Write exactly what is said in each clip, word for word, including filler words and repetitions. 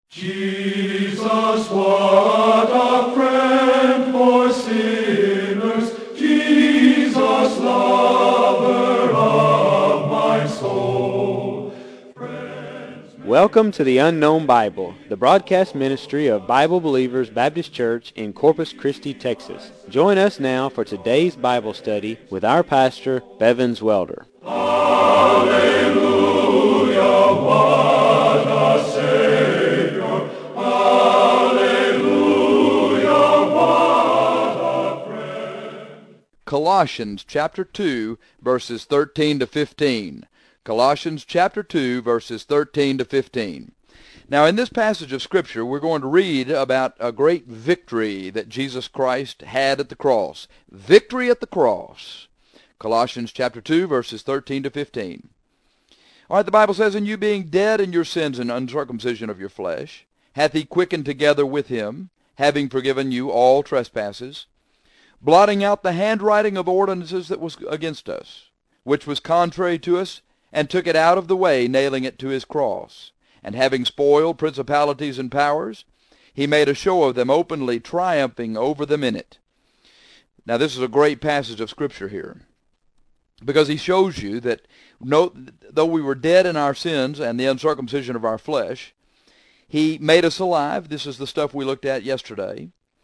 Jesus, what a friend for sinners, Jesus, lover of my soul. Welcome to the Unknown Bible, the broadcast ministry of Bible Believers Baptist Church in Corpus Christi, Texas. Join us now for today's Bible study with our pastor, Bevins Welder. Hallelujah, what a Savior. Hallelujah, what a friend. Colossians chapter two, verses thirteen to fifteen. Colossians chapter two, verses thirteen to fifteen. Now, in this passage of Scripture, we're going to read about a great victory that Jesus Christ had at the cross. Victory at the cross. Colossians chapter two, verses thirteen to fifteen. All right, the Bible says, "And you being dead in your sins and uncircumcision of your flesh, hath he quickened together with him, having forgiven you all trespasses, blotting out the handwriting of ordinances that was against us, which was contrary to us, and took it out of the way, nailing it to his cross. And having spoiled principalities and powers, he made a show of them openly, triumphing over them in it." Now, this is a great passage of Scripture here, because he shows you that no, though we were dead in our sins and the uncircumcision of our flesh, he made us alive. This is the stuff we looked at yesterday.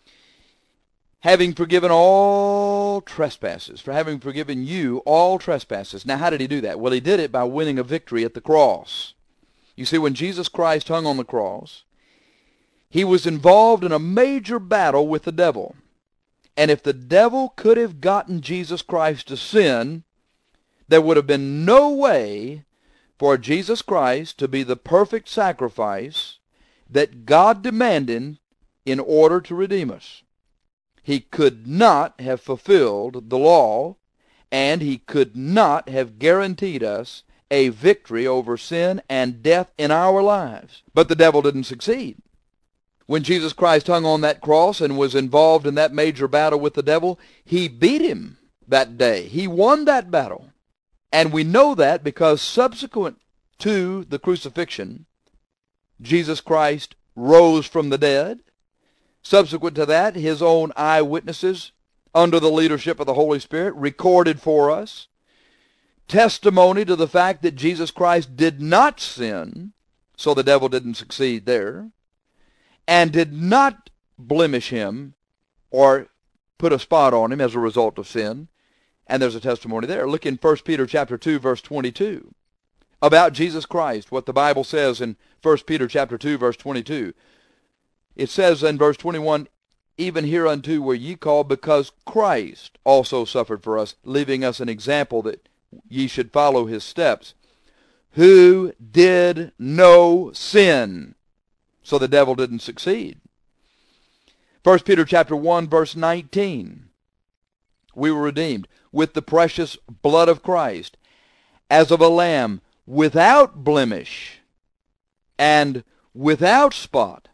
Having forgiven all trespasses, for having forgiven you all trespasses. Now, how did he do that? Well, he did it by winning a victory at the cross. You see, when Jesus Christ hung on the cross, he was involved in a major battle with the devil. And if the devil could have gotten Jesus Christ to sin, there would have been no way for Jesus Christ to be the perfect sacrifice that God demanded in order to redeem us. He could not have fulfilled the law, and he could not have guaranteed us a victory over sin and death in our lives. But the devil didn't succeed. When Jesus Christ hung on that cross and was involved in that major battle with the devil, he beat him that day. He won that battle. And we know that because subsequent to the crucifixion, Jesus Christ rose from the dead. Subsequent to that, his own eyewitnesses, under the leadership of the Holy Spirit, recorded for us testimony to the fact that Jesus Christ did not sin, so the devil didn't succeed there, and did not blemish him or put a spot on him as a result of sin. And there's a testimony there. Look in First Peter chapter two, verse twenty-two, about Jesus Christ, what the Bible says in First Peter chapter two, verse twenty-two. It says in verse twenty-one, "Even hereunto were ye called, because Christ also suffered for us, leaving us an example that ye should follow his steps, who did no sin." So the devil didn't succeed. First Peter chapter one, verse nineteen. We were redeemed with the precious blood of Christ, as of a lamb without blemish and without spot.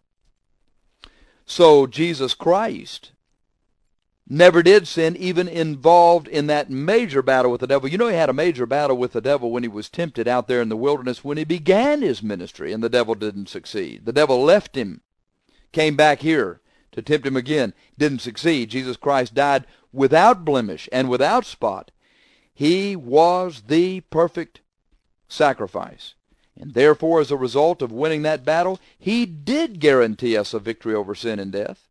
So Jesus Christ never did sin, even involved in that major battle with the devil. You know, he had a major battle with the devil when he was tempted out there in the wilderness when he began his ministry, and the devil didn't succeed. The devil left him, came back here to tempt him again, didn't succeed. Jesus Christ died without blemish and without spot. He was the perfect sacrifice. And therefore, as a result of winning that battle, he did guarantee us a victory over sin and death.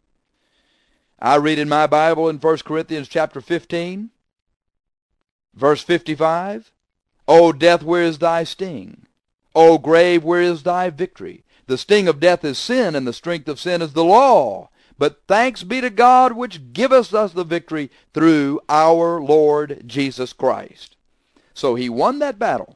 I read in my Bible in First Corinthians chapter fifteen, verse fifty-five, "O death, where is thy sting? O grave, where is thy victory? The sting of death is sin, and the strength of sin is the law. But thanks be to God, which giveth us the victory through our Lord Jesus Christ." So he won that battle,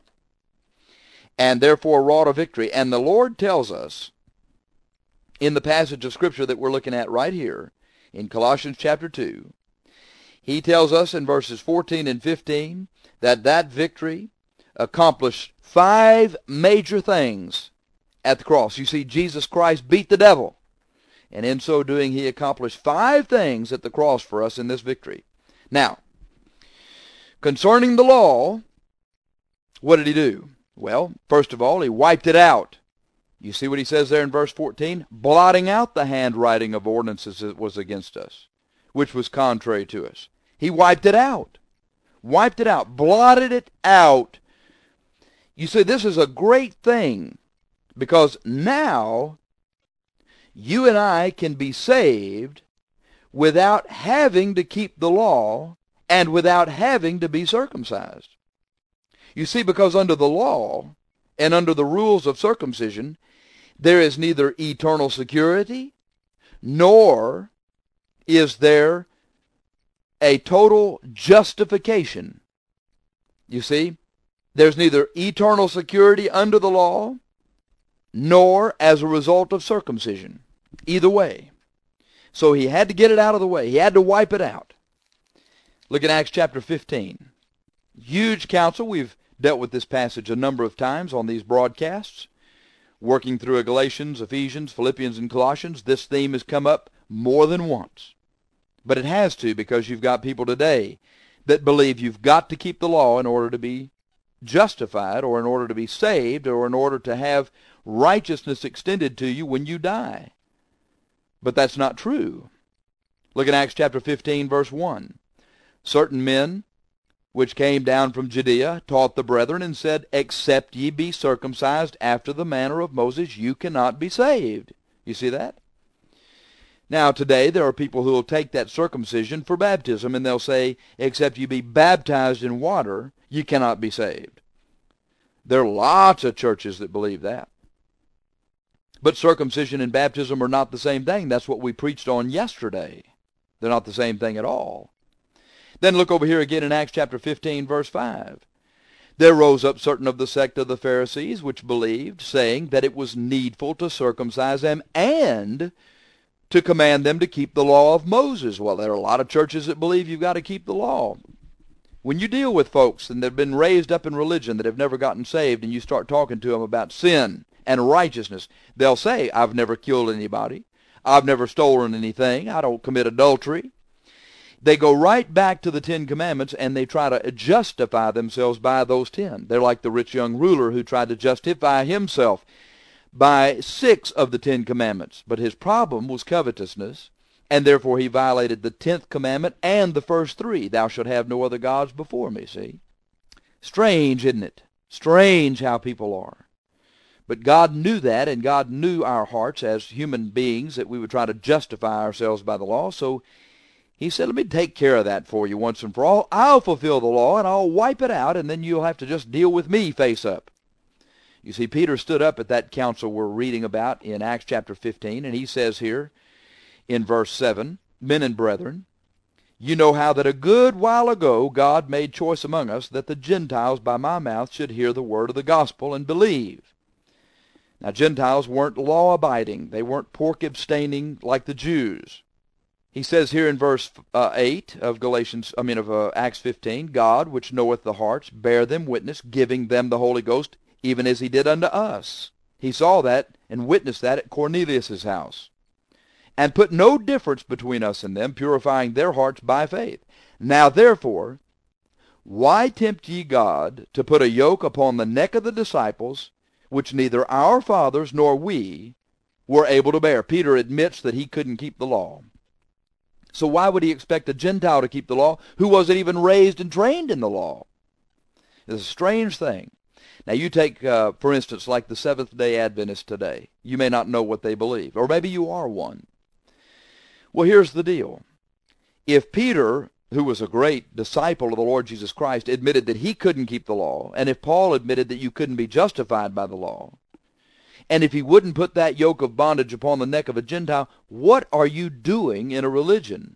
and therefore wrought a victory. And the Lord tells us in the passage of Scripture that we're looking at right here, in Colossians chapter two, he tells us in verses fourteen and fifteen that that victory accomplished five major things at the cross. You see, Jesus Christ beat the devil, and in so doing, he accomplished five things at the cross for us in this victory. Now, concerning the law, what did he do? Well, first of all, he wiped it out. You see what he says there in verse fourteen? Blotting out the handwriting of ordinances that was against us, which was contrary to us. He wiped it out. Wiped it out. Blotted it out. You see, this is a great thing, because now you and I can be saved without having to keep the law and without having to be circumcised. You see, because under the law and under the rules of circumcision, there is neither eternal security, nor is there a total justification. You see, there's neither eternal security under the law, nor as a result of circumcision. Either way. So he had to get it out of the way. He had to wipe it out. Look at Acts chapter fifteen. Huge counsel. We've dealt with this passage a number of times on these broadcasts. Working through a Galatians, Ephesians, Philippians, and Colossians, this theme has come up more than once. But it has to, because you've got people today that believe you've got to keep the law in order to be justified, or in order to be saved, or in order to have righteousness extended to you when you die. But that's not true. Look at Acts chapter fifteen, verse one. Certain men which came down from Judea taught the brethren and said, except ye be circumcised after the manner of Moses, you cannot be saved. You see that? Now today there are people who will take that circumcision for baptism, and they'll say, except you be baptized in water, you cannot be saved. There are lots of churches that believe that. But circumcision and baptism are not the same thing. That's what we preached on yesterday. They're not the same thing at all. Then look over here again in Acts chapter fifteen, verse five. There rose up certain of the sect of the Pharisees which believed, saying that it was needful to circumcise them and to command them to keep the law of Moses. Well, there are a lot of churches that believe you've got to keep the law. When you deal with folks and they've been raised up in religion that have never gotten saved, and you start talking to them about sin and righteousness, they'll say, I've never killed anybody. I've never stolen anything. I don't commit adultery. They go right back to the Ten Commandments, and they try to justify themselves by those ten. They're like the rich young ruler who tried to justify himself by six of the Ten Commandments. But his problem was covetousness, and therefore he violated the tenth commandment and the first three. Thou shalt have no other gods before me, see? Strange, isn't it? Strange how people are. But God knew that, and God knew our hearts as human beings, that we would try to justify ourselves by the law. So he said, let me take care of that for you once and for all. I'll fulfill the law, and I'll wipe it out, and then you'll have to just deal with me face up. You see, Peter stood up at that council we're reading about in Acts chapter fifteen, and he says here in verse seven, Men and brethren, you know how that a good while ago God made choice among us that the Gentiles by my mouth should hear the word of the gospel and believe. Now, Gentiles weren't law-abiding. They weren't pork-abstaining like the Jews. He says here in verse uh, eight of Galatians, I mean of uh, Acts fifteen, God, which knoweth the hearts, bear them witness, giving them the Holy Ghost, even as he did unto us. He saw that and witnessed that at Cornelius' house, and put no difference between us and them, purifying their hearts by faith. Now therefore, why tempt ye God to put a yoke upon the neck of the disciples, which neither our fathers nor we were able to bear? Peter admits that he couldn't keep the law. So why would he expect a Gentile to keep the law who wasn't even raised and trained in the law? It's a strange thing. Now you take, uh, for instance, like the Seventh-day Adventists today. You may not know what they believe, or maybe you are one. Well, here's the deal. If Peter, who was a great disciple of the Lord Jesus Christ, admitted that he couldn't keep the law, and if Paul admitted that you couldn't be justified by the law, and if he wouldn't put that yoke of bondage upon the neck of a Gentile, what are you doing in a religion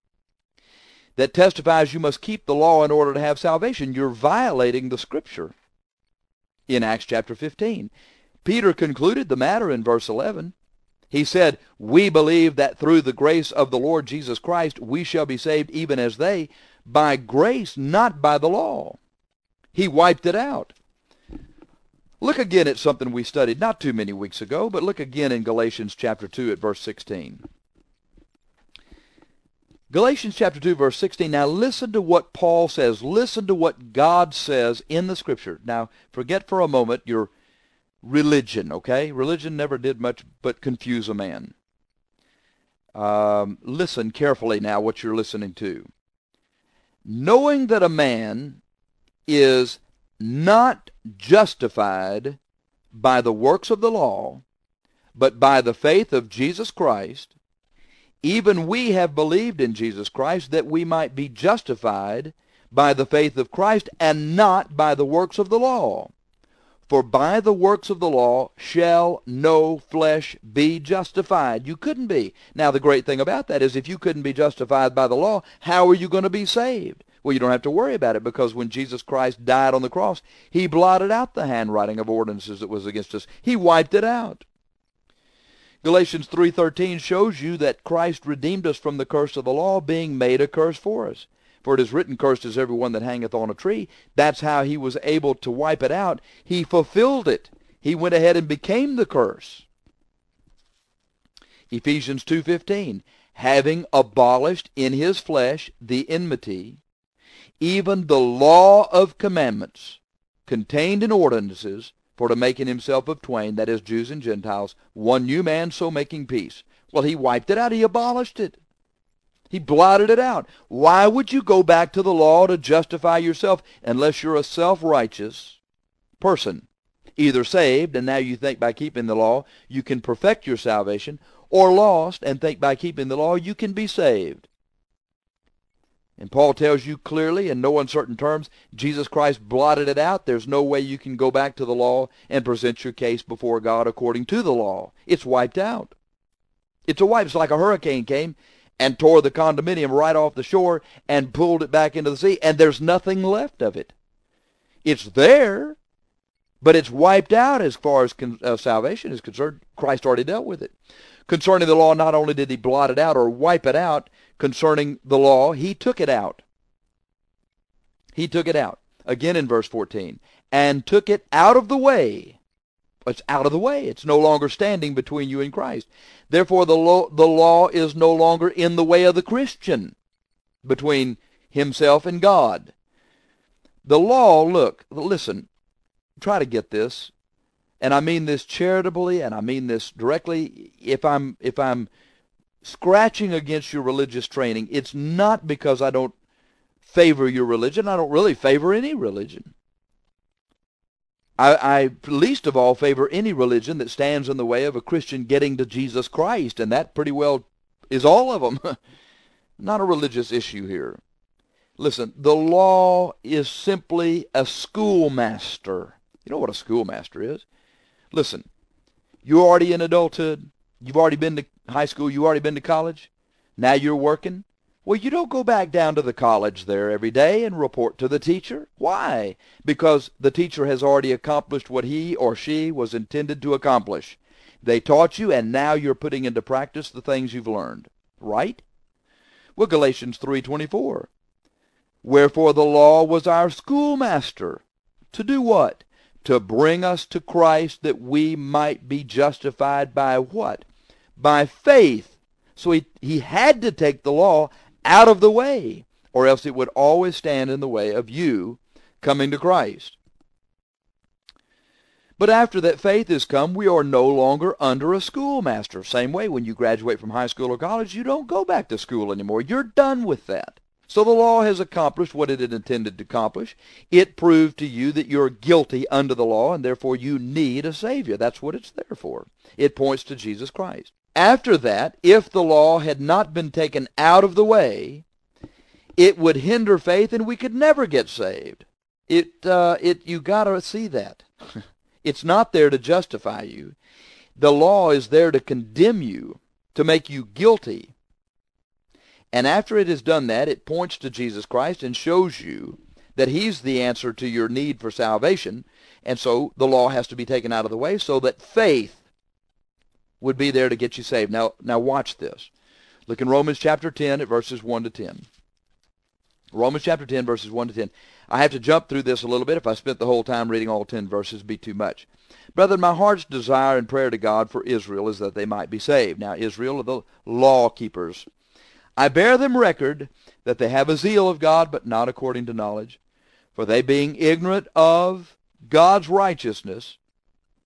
that testifies you must keep the law in order to have salvation? You're violating the Scripture. In Acts chapter fifteen, Peter concluded the matter in verse eleven. He said, we believe that through the grace of the Lord Jesus Christ we shall be saved even as they, by grace, not by the law. He wiped it out. Look again at something we studied not too many weeks ago, but look again in Galatians chapter two at verse sixteen. Galatians chapter two, verse sixteen. Now listen to what Paul says. Listen to what God says in the Scripture. Now, forget for a moment your religion, okay? Religion never did much but confuse a man. Um, listen carefully now what you're listening to. Knowing that a man is not justified by the works of the law, but by the faith of Jesus Christ, even we have believed in Jesus Christ that we might be justified by the faith of Christ and not by the works of the law. For by the works of the law shall no flesh be justified. You couldn't be. Now, the great thing about that is if you couldn't be justified by the law, how are you going to be saved? Well, you don't have to worry about it, because when Jesus Christ died on the cross, he blotted out the handwriting of ordinances that was against us. He wiped it out. Galatians three thirteen shows you that Christ redeemed us from the curse of the law, being made a curse for us. For it is written, cursed is everyone that hangeth on a tree. That's how he was able to wipe it out. He fulfilled it. He went ahead and became the curse. Ephesians two fifteen, having abolished in his flesh the enmity, even the law of commandments contained in ordinances, for to make in himself of twain, that is, Jews and Gentiles, one new man, so making peace. Well, he wiped it out. He abolished it. He blotted it out. Why would you go back to the law to justify yourself unless you're a self-righteous person, either saved, and now you think by keeping the law you can perfect your salvation, or lost and think by keeping the law you can be saved? And Paul tells you clearly in no uncertain terms, Jesus Christ blotted it out. There's no way you can go back to the law and present your case before God according to the law. It's wiped out. It's a wipe. It's like a hurricane came and tore the condominium right off the shore and pulled it back into the sea, and there's nothing left of it. It's there, but it's wiped out as far as con- uh, salvation is concerned. Christ already dealt with it. Concerning the law, not only did he blot it out or wipe it out, concerning the law, he took it out. He took it out. Again in verse fourteen, and took it out of the way. It's out of the way. It's no longer standing between you and Christ. Therefore, the law, the law is no longer in the way of the Christian between himself and God. The law, look, listen, try to get this, and I mean this charitably, and I mean this directly. If I'm, if I'm scratching against your religious training, it's not because I don't favor your religion. I don't really favor any religion. I, I least of all favor any religion that stands in the way of a Christian getting to Jesus Christ, and that pretty well is all of them. Not a religious issue here. Listen, the law is simply a schoolmaster. You know what a schoolmaster is? Listen, you're already in adulthood. You've already been to high school. You've already been to college. Now you're working. Well, you don't go back down to the college there every day and report to the teacher. Why? Because the teacher has already accomplished what he or she was intended to accomplish. They taught you, and now you're putting into practice the things you've learned. Right? Well, Galatians three twenty-four. Wherefore the law was our schoolmaster. To do what? To bring us to Christ, that we might be justified by what? By faith. So he, he had to take the law out of the way, or else it would always stand in the way of you coming to Christ. But after that faith has come, we are no longer under a schoolmaster. Same way, when you graduate from high school or college, you don't go back to school anymore. You're done with that. So the law has accomplished what it had intended to accomplish. It proved to you that you're guilty under the law, and therefore you need a Savior. That's what it's there for. It points to Jesus Christ. After that, if the law had not been taken out of the way, it would hinder faith, and we could never get saved. It, uh, it, you got to see that. It's not there to justify you. The law is there to condemn you, to make you guilty. And after it has done that, it points to Jesus Christ and shows you that he's the answer to your need for salvation. And so the law has to be taken out of the way so that faith would be there to get you saved. Now, now watch this. Look in Romans chapter ten at verses one to ten. Romans chapter ten, verses one to ten. I have to jump through this a little bit. If I spent the whole time reading all ten verses, it'd be too much. Brethren, my heart's desire and prayer to God for Israel is that they might be saved. Now, Israel are the law keepers. I bear them record that they have a zeal of God, but not according to knowledge. For they being ignorant of God's righteousness,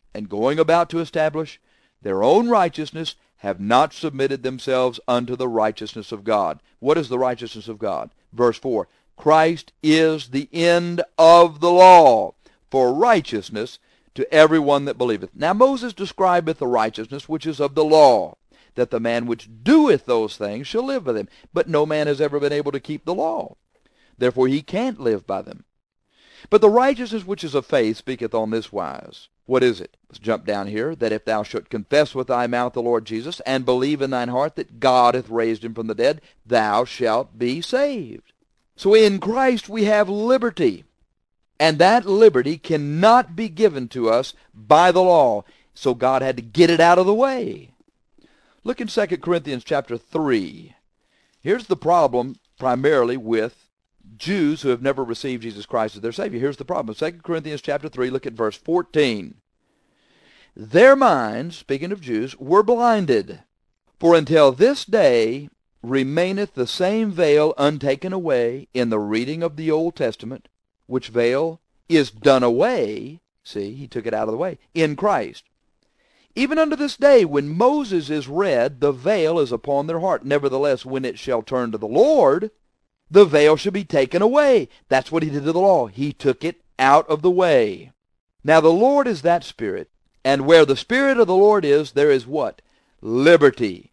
and going about to establish their own righteousness, have not submitted themselves unto the righteousness of God. What is the righteousness of God? Verse four, Christ is the end of the law for righteousness to every one that believeth. Now Moses describeth the righteousness which is of the law, that the man which doeth those things shall live by them. But no man has ever been able to keep the law. Therefore he can't live by them. But the righteousness which is of faith speaketh on this wise. What is it? Let's jump down here. That if thou shalt confess with thy mouth the Lord Jesus, and believe in thine heart that God hath raised him from the dead, thou shalt be saved. So in Christ we have liberty. And that liberty cannot be given to us by the law. So God had to get it out of the way. Look in Second Corinthians chapter three. Here's the problem primarily with Jews who have never received Jesus Christ as their Savior. Here's the problem. Second Corinthians chapter three, look at verse fourteen. Their minds, speaking of Jews, were blinded. For until this day remaineth the same veil untaken away in the reading of the Old Testament, which veil is done away, see, he took it out of the way, in Christ. Even unto this day, when Moses is read, the veil is upon their heart. Nevertheless, when it shall turn to the Lord, the veil shall be taken away. That's what he did to the law. He took it out of the way. Now the Lord is that Spirit, and where the Spirit of the Lord is, there is what? Liberty.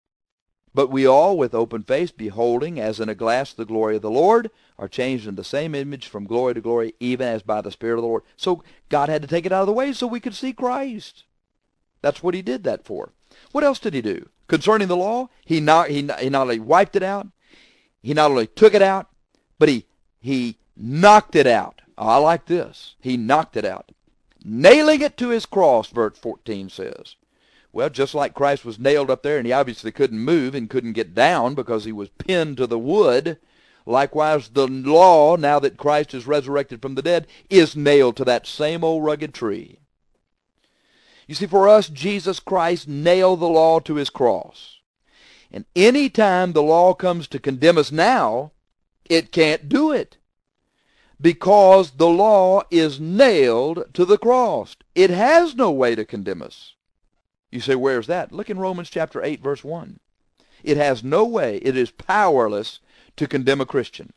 But we all, with open face, beholding as in a glass the glory of the Lord, are changed in the same image from glory to glory, even as by the Spirit of the Lord. So God had to take it out of the way so we could see Christ. That's what he did that for. What else did he do? Concerning the law, he not, he, he not only wiped it out, he not only took it out, but he, he knocked it out. Oh, I like this. He knocked it out. Nailing it to his cross, verse fourteen says. Well, just like Christ was nailed up there, and he obviously couldn't move and couldn't get down because he was pinned to the wood, likewise the law, now that Christ is resurrected from the dead, is nailed to that same old rugged tree. You see, for us, Jesus Christ nailed the law to his cross. And any time the law comes to condemn us now, it can't do it. Because the law is nailed to the cross. It has no way to condemn us. You say, where's that? Look in Romans chapter eight, verse one. It has no way, it is powerless to condemn a Christian.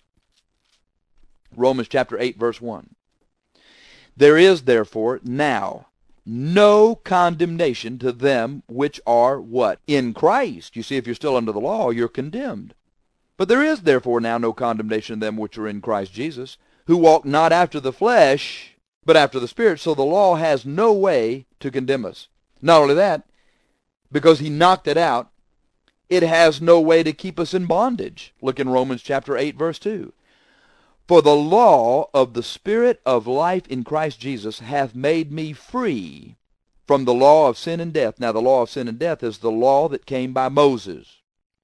Romans chapter eight, verse one. There is therefore now no condemnation to them which are what? In Christ. You see, if you're still under the law, you're condemned. But there is therefore now no condemnation to them which are in Christ Jesus, who walk not after the flesh, but after the Spirit. So the law has no way to condemn us. Not only that, because he knocked it out, it has no way to keep us in bondage. Look in Romans chapter eight, verse two. For the law of the Spirit of life in Christ Jesus hath made me free from the law of sin and death. Now the law of sin and death is the law that came by Moses.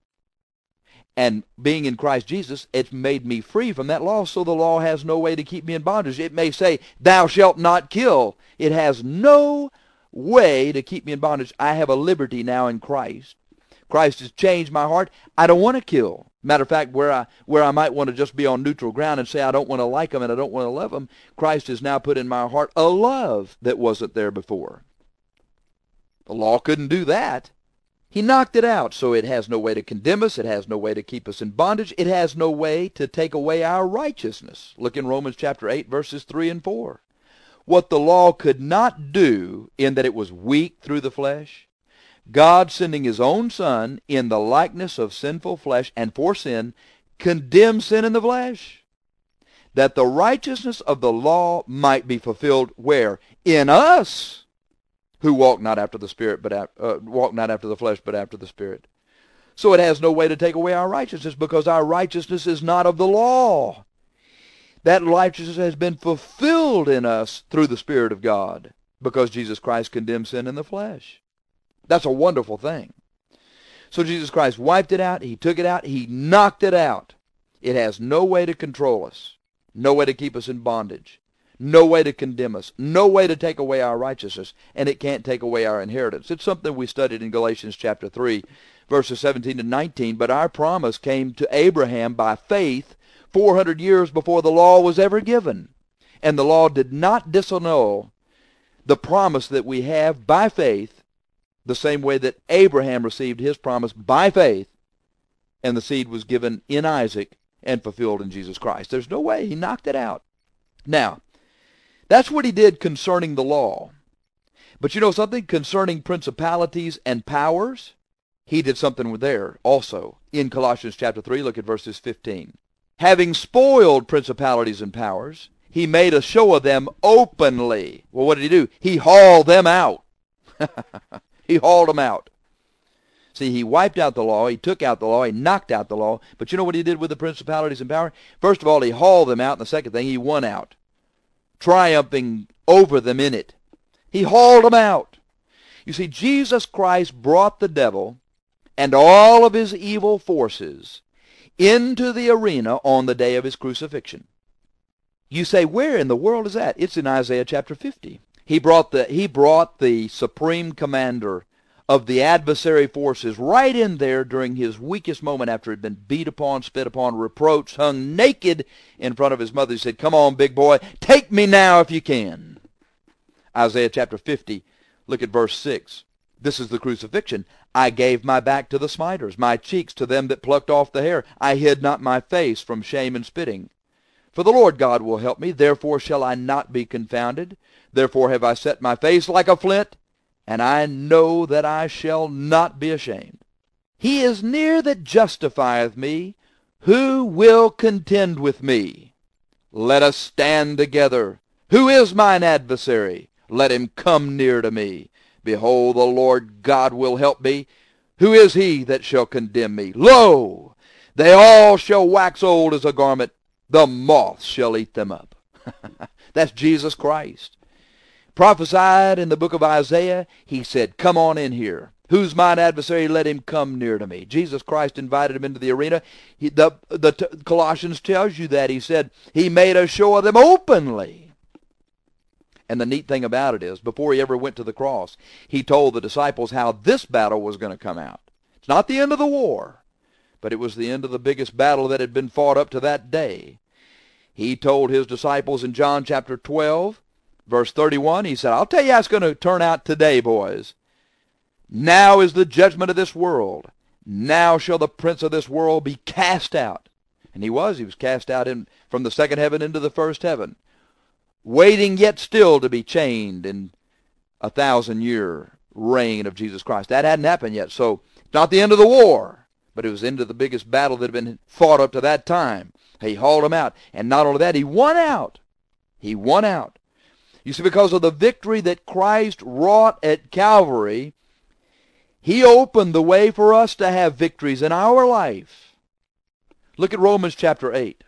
And being in Christ Jesus, it's made me free from that law, so the law has no way to keep me in bondage. It may say, thou shalt not kill. It has no way to keep me in bondage. I have a liberty now in Christ. Christ has changed my heart. I don't want to kill. Matter of fact, where I where I might want to just be on neutral ground and say I don't want to like them and I don't want to love them, Christ has now put in my heart a love that wasn't there before. The law couldn't do that. He knocked it out, so it has no way to condemn us. It has no way to keep us in bondage. It has no way to take away our righteousness. Look in Romans chapter eight, verses three and four. What the law could not do in that it was weak through the flesh, God sending his own Son in the likeness of sinful flesh and for sin, condemned sin in the flesh, that the righteousness of the law might be fulfilled where? In us, who walk not after the Spirit, but uh, walk not after the flesh, but after the Spirit. So it has no way to take away our righteousness, because our righteousness is not of the law. That righteousness has been fulfilled in us through the Spirit of God, because Jesus Christ condemned sin in the flesh. That's a wonderful thing. So Jesus Christ wiped it out. He took it out. He knocked it out. It has no way to control us, no way to keep us in bondage, no way to condemn us, no way to take away our righteousness, and it can't take away our inheritance. It's something we studied in Galatians chapter three, verses seventeen to nineteen. But our promise came to Abraham by faith four hundred years before the law was ever given. And the law did not disannul the promise that we have by faith, the same way that Abraham received his promise by faith, and the seed was given in Isaac and fulfilled in Jesus Christ. There's no way. He knocked it out. Now, that's what he did concerning the law. But you know something? Concerning principalities and powers, he did something there also. In Colossians chapter three, look at verses fifteen. Having spoiled principalities and powers, he made a show of them openly. Well, what did he do? He hauled them out. He hauled them out. See, he wiped out the law, he took out the law, he knocked out the law. But you know what he did with the principalities and power? First of all, he hauled them out, and the second thing, he won out, triumphing over them in it. He hauled them out. You see, Jesus Christ brought the devil and all of his evil forces into the arena on the day of his crucifixion. You say, where in the world is that? It's in Isaiah chapter fifty. He brought the, he brought the supreme commander of the adversary forces right in there during his weakest moment after he'd been beat upon, spit upon, reproached, hung naked in front of his mother. He said, come on, big boy, take me now if you can. Isaiah chapter fifty, look at verse six. This is the crucifixion. I gave my back to the smiters, my cheeks to them that plucked off the hair. I hid not my face from shame and spitting. For the Lord God will help me, therefore shall I not be confounded. Therefore have I set my face like a flint, and I know that I shall not be ashamed. He is near that justifieth me. Who will contend with me? Let us stand together. Who is mine adversary? Let him come near to me. Behold, the Lord God will help me. Who is he that shall condemn me? Lo, they all shall wax old as a garment. The moth shall eat them up. That's Jesus Christ. Prophesied in the book of Isaiah, he said, come on in here. Who's mine adversary? Let him come near to me. Jesus Christ invited him into the arena. He, the the t- Colossians tells you that. He said he made a show of them openly. And the neat thing about it is, before he ever went to the cross, he told the disciples how this battle was going to come out. It's not the end of the war, but it was the end of the biggest battle that had been fought up to that day. He told his disciples in John chapter twelve, verse thirty-one, he said, I'll tell you how it's going to turn out today, boys. Now is the judgment of this world. Now shall the prince of this world be cast out. And he was. He was cast out in, from the second heaven into the first heaven, waiting yet still to be chained in a thousand-year reign of Jesus Christ. That hadn't happened yet, so it's not the end of the war, but it was into the biggest battle that had been fought up to that time. He hauled him out, and not only that, he won out. He won out. You see, because of the victory that Christ wrought at Calvary, he opened the way for us to have victories in our life. Look at Romans chapter eight.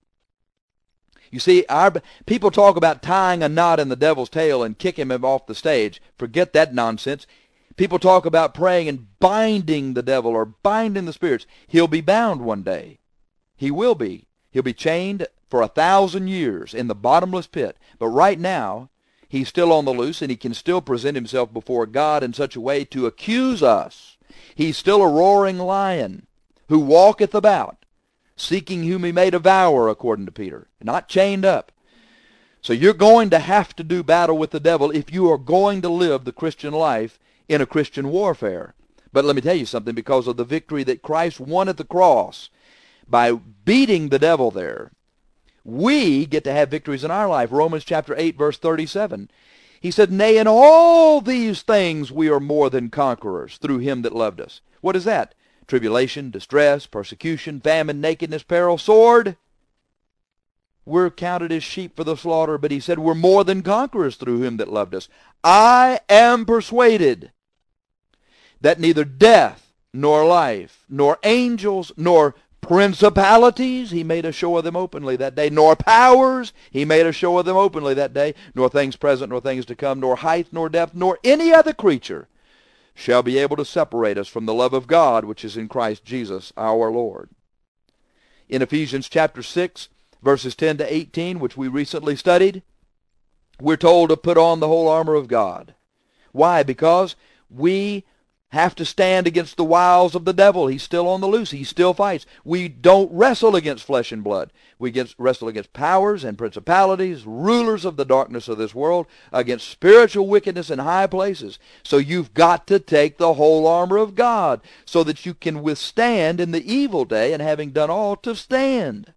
You see, our people talk about tying a knot in the devil's tail and kicking him off the stage. Forget that nonsense. People talk about praying and binding the devil or binding the spirits. He'll be bound one day. He will be. He'll be chained for a thousand years in the bottomless pit. But right now, he's still on the loose, and he can still present himself before God in such a way to accuse us. He's still a roaring lion who walketh about, seeking whom he may devour, according to Peter, not chained up. So you're going to have to do battle with the devil if you are going to live the Christian life in a Christian warfare. But let me tell you something, because of the victory that Christ won at the cross, by beating the devil there, we get to have victories in our life. Romans chapter eight, verse thirty-seven. He said, nay, in all these things we are more than conquerors through him that loved us. What is that? Tribulation, distress, persecution, famine, nakedness, peril, sword. We're counted as sheep for the slaughter, but he said we're more than conquerors through him that loved us. I am persuaded that neither death, nor life, nor angels, nor principalities, he made a show of them openly that day, nor powers, he made a show of them openly that day, nor things present, nor things to come, nor height, nor depth, nor any other creature shall be able to separate us from the love of God which is in Christ Jesus our Lord. In Ephesians chapter six, verses ten to eighteen, which we recently studied, we're told to put on the whole armor of God. Why? Because we have to stand against the wiles of the devil. He's still on the loose. He still fights. We don't wrestle against flesh and blood. We get, wrestle against powers and principalities, rulers of the darkness of this world, against spiritual wickedness in high places. So you've got to take the whole armor of God so that you can withstand in the evil day, and having done all, to stand.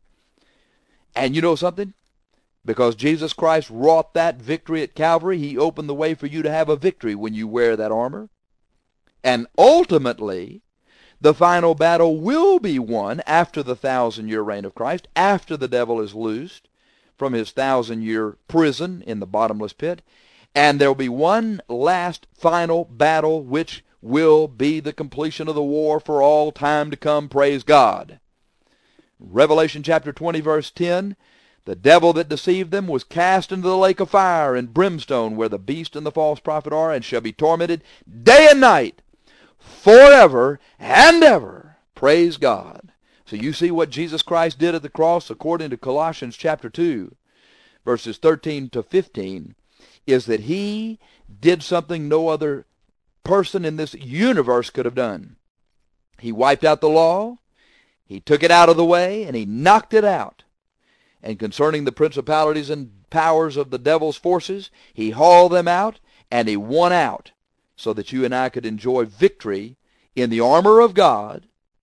And you know something? Because Jesus Christ wrought that victory at Calvary, he opened the way for you to have a victory when you wear that armor. And ultimately, the final battle will be won after the thousand-year reign of Christ, after the devil is loosed from his thousand-year prison in the bottomless pit. And there will be one last final battle, which will be the completion of the war for all time to come. Praise God. Revelation chapter twenty, verse ten, the devil that deceived them was cast into the lake of fire and brimstone, where the beast and the false prophet are, and shall be tormented day and night forever and ever. Praise God. So you see what Jesus Christ did at the cross, according to Colossians chapter two, verses thirteen to fifteen, is that he did something no other person in this universe could have done. He wiped out the law, he took it out of the way, and he knocked it out. And concerning the principalities and powers of the devil's forces, he hauled them out, and he won out, so that you and I could enjoy victory in the armor of God,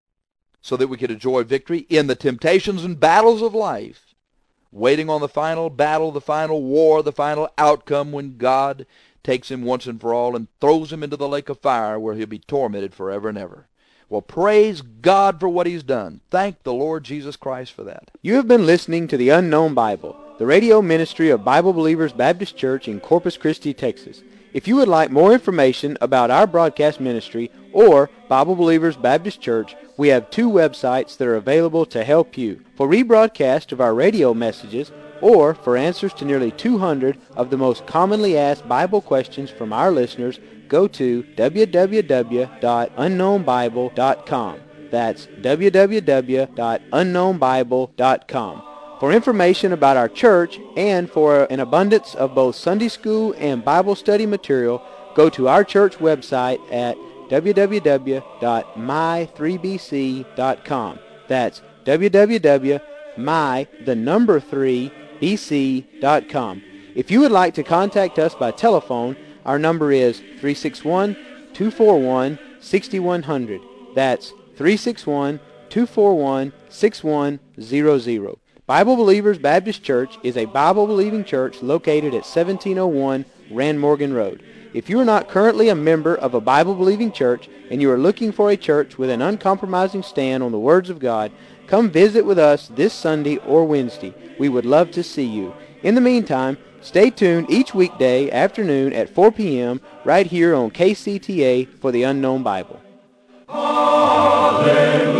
so that we could enjoy victory in the temptations and battles of life, waiting on the final battle, the final war, the final outcome, when God takes him once and for all and throws him into the lake of fire, where he'll be tormented forever and ever. Well, praise God for what he's done. Thank the Lord Jesus Christ for that. You have been listening to the Unknown Bible, the radio ministry of Bible Believers Baptist Church in Corpus Christi, Texas. If you would like more information about our broadcast ministry or Bible Believers Baptist Church, we have two websites that are available to help you. For rebroadcast of our radio messages, or for answers to nearly two hundred of the most commonly asked Bible questions from our listeners, go to w w w dot unknown bible dot com. That's w w w dot unknown bible dot com. For information about our church and for an abundance of both Sunday school and Bible study material, go to our church website at w w w dot my three b c dot com. That's w w w dot my, the number three, b c dot com. If you would like to contact us by telephone, our number is three six one, two four one, six one zero zero. That's three six one, two four one, six one zero zero. Bible Believers Baptist Church is a Bible-believing church located at seventeen oh one Rand Morgan Road. If you are not currently a member of a Bible-believing church and you are looking for a church with an uncompromising stand on the words of God, come visit with us this Sunday or Wednesday. We would love to see you. In the meantime, stay tuned each weekday afternoon at four p.m. right here on K C T A for the Unknown Bible. Hallelujah.